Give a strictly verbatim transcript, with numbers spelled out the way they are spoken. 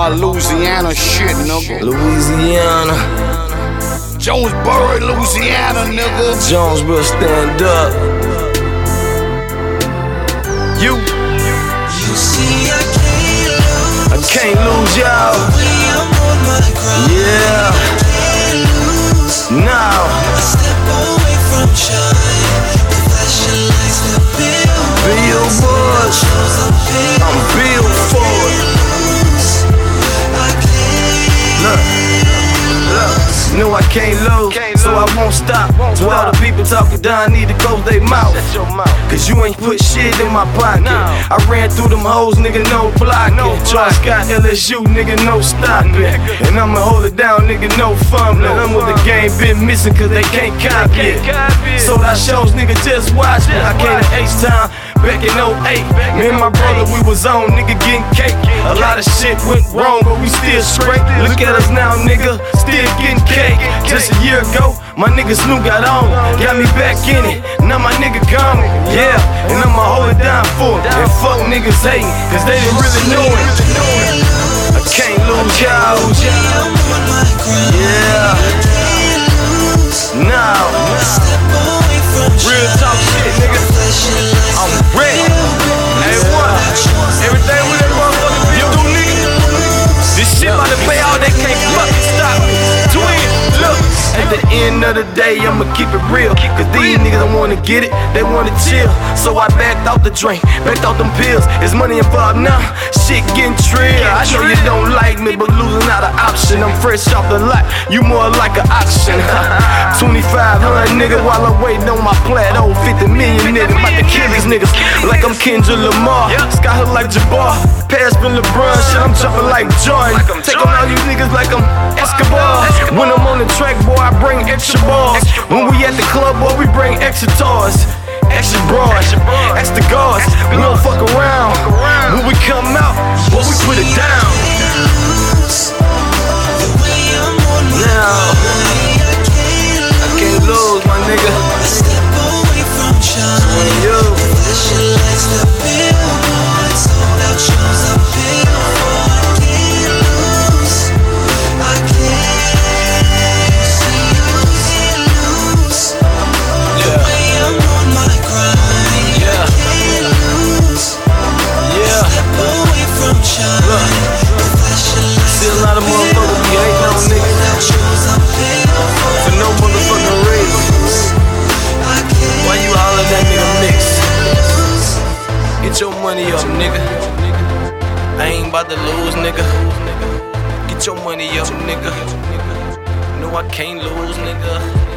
my Louisiana shit, nigga. Louisiana. Jonesboro, Louisiana, nigga. Jonesboro, stand up. You. You see, I can't lose. I can't lose y'all. I'm on my grind. Yeah. I can't lose. Now. I step away from shine. The flashing lights, the billboards. Billboards. Shows I'm big. I'm built for it. I can't Look. Look. No, I can't lose, so I won't stop. To all the people talking down, I need to close their mouth. Cause you ain't put shit in my pocket. I ran through them hoes, nigga, no blocking. Charles Scott, L S U, nigga, no stopping. And I'ma hold it down, nigga, no fumbling. I'm with the game, been missing cause they can't copy it. Sold out shows, nigga, just watch me. I came to H-Town back in oh eight. Me and my brother, we was on, nigga, getting cake. A lot of shit went wrong, but we still straight. Look at us now, nigga, still getting cake. Just a year ago, my nigga Snoop got on, got me back in it. Now my nigga gone, yeah, and I'ma hold it down for it. And fuck niggas hating, cause they didn't really know it. I can't lose y'all. I'm on my grind. Yeah. Now. Step away from Real talk shit, nigga. flashing lights. I'm ready. Hey, what? Everything with that motherfucker be do, nigga. This shit about to play out, they can't fucking stop me. Twin, look. At the end of the day, I'ma keep it real. Cause these niggas don't wanna get it, they wanna chill. So I backed out the drink, backed out them pills. Is money involved now? Shit getting trill. I know you don't like me, but losing not an option. I'm fresh off the lot, you more like an auction. twenty-five hundred nigga while I'm waiting on my plateau. fifty million nigga, about to kill these niggas like I'm Kendrick Lamar. Sky hood like Jabbar, pass been LeBron. Shit, I'm jumping like Jordan. Take on all you niggas like I'm Escobar. When I'm on the track, boy, I bring extra balls. When we at the club, boy, we bring extra toys. Extra broad, extra guards. We don't fuck around. When we come out, boy, we put it down. Now, I can't lose, my nigga. Step away from shine. You. Flashing lights, the billboards. Sold out shows, I'm big for. I can't lose. I can't see you can't lose. The way I'm on my grind. Yeah. I can't lose. Yeah. Step away from shine. Flashing lights, See a lot of motherfuckers be hating on niggas sold out shows, I'm big for. for no motherfucking reason. I can't Why you holler at that nigga mix? Get your money up, nigga. I ain't about to lose, nigga. Get your money up, nigga. No, I can't lose, nigga.